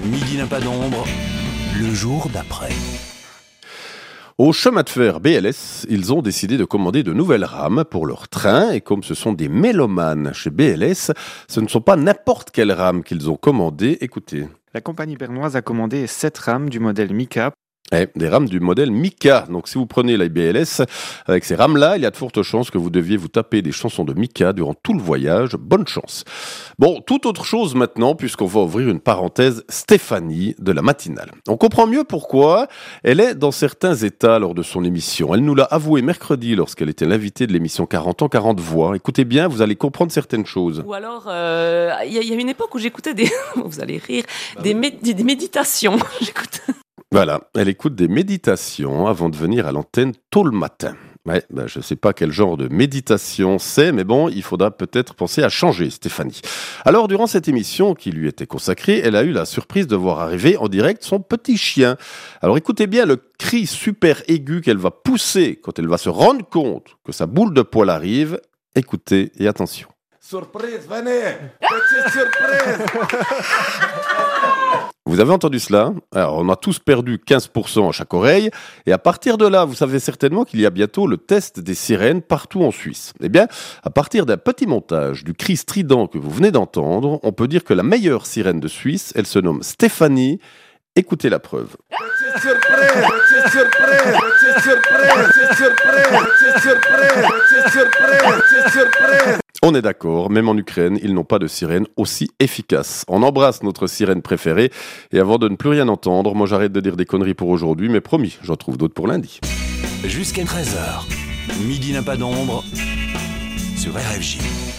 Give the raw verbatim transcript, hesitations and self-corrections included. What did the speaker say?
Midi n'a pas d'ombre, le jour d'après. Au chemin de fer B L S, ils ont décidé de commander de nouvelles rames pour leur train. Et comme ce sont des mélomanes chez B L S, ce ne sont pas n'importe quelles rames qu'ils ont commandées. Écoutez. La compagnie bernoise a commandé sept rames du modèle Mika. Eh, des rames du modèle Mika. Donc si vous prenez la B L S, avec ces rames-là, il y a de fortes chances que vous deviez vous taper des chansons de Mika durant tout le voyage. Bonne chance. Bon, toute autre chose maintenant, puisqu'on va ouvrir une parenthèse, Stéphanie de la matinale. On comprend mieux pourquoi elle est dans certains états lors de son émission. Elle nous l'a avoué mercredi lorsqu'elle était l'invitée de l'émission quarante ans, quarante voix. Écoutez bien, vous allez comprendre certaines choses. Ou alors, il euh, y, y a une époque où j'écoutais des... vous allez rire, bah des, oui. mé- des méditations. J'écoute... Voilà, elle écoute des méditations avant de venir à l'antenne tôt le matin. Ouais, ben je ne sais pas quel genre de méditation c'est, mais bon, il faudra peut-être penser à changer, Stéphanie. Alors, durant cette émission qui lui était consacrée, elle a eu la surprise de voir arriver en direct son petit chien. Alors, écoutez bien le cri super aigu qu'elle va pousser quand elle va se rendre compte que sa boule de poil arrive. Écoutez et attention. Surprise, venez! Petite surprise! Vous avez entendu cela? Alors, on a tous perdu quinze pour cent à chaque oreille. Et à partir de là, vous savez certainement qu'il y a bientôt le test des sirènes partout en Suisse. Eh bien, à partir d'un petit montage du cri strident que vous venez d'entendre, on peut dire que la meilleure sirène de Suisse, elle se nomme Stéphanie. Écoutez la preuve. Petite surprise! Petite surprise! Petite surprise! Petite surprise! Petite surprise! Petite surprise! Petite surprise! On est d'accord, même en Ukraine, ils n'ont pas de sirène aussi efficace. On embrasse notre sirène préférée. Et avant de ne plus rien entendre, moi j'arrête de dire des conneries pour aujourd'hui, mais promis, j'en trouve d'autres pour lundi. Jusqu'à treize heures, Midi n'a pas d'ombre sur R F J.